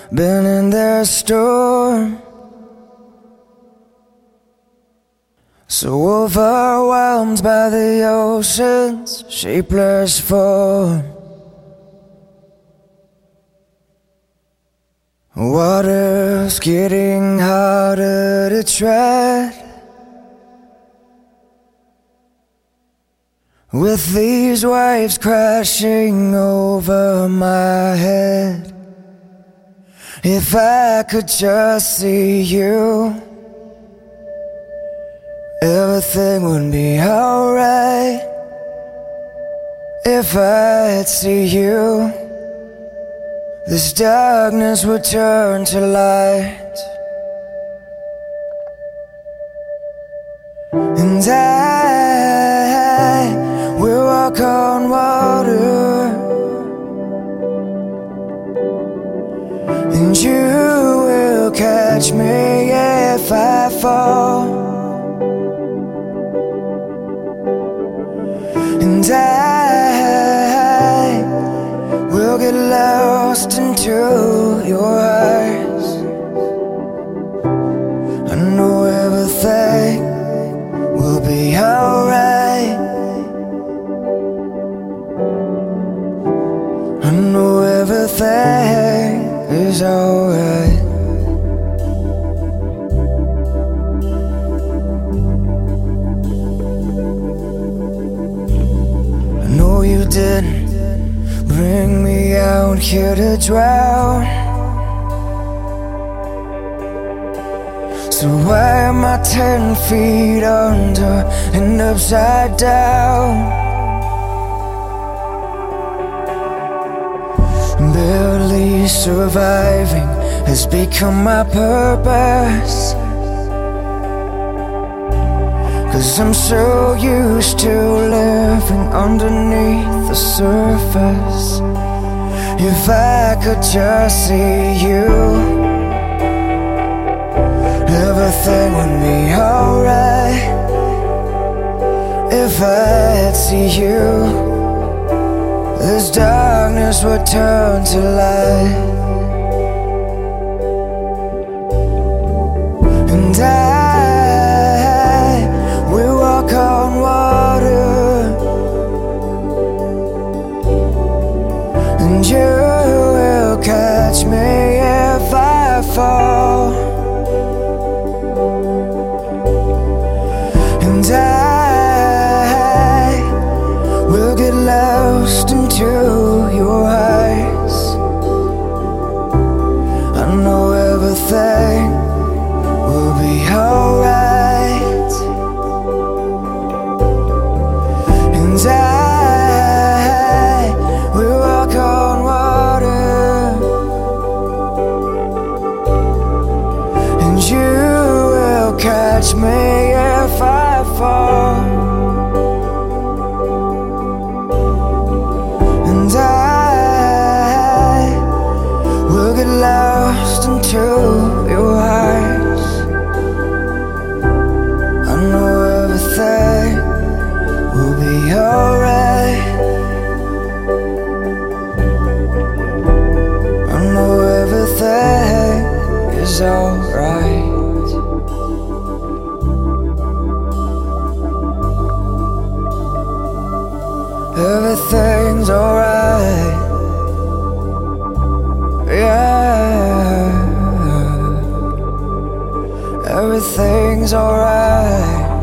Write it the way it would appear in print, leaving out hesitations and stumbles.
been in their storm. So overwhelmed by the ocean's shapeless form, water's getting harder to tread. With these waves crashing over my head, if I could just see you, everything would be alright. If I'd see you, this darkness would turn to light. And I will walk on water, and you will catch me if I fall. And I will get lost into your eyes. I know everything will be alright. I know everything is alright. I know you didn't bring me out here to drown, so why am I 10 feet under and upside down? Barely surviving has become my purpose, 'cause I'm so used to living underneath the surface. If I could just see you, everything would be alright. If I'd see you, this darkness would turn to light. And I will walk on water, and you will catch me if I fall. And I will get lost into your eyes. I know everything will be alright. And I will walk on water, and you will catch me if I fall. And I will get lost into your eyes. I know everything will be alright. I know everything is alright. Everything's alright. Yeah, everything's alright.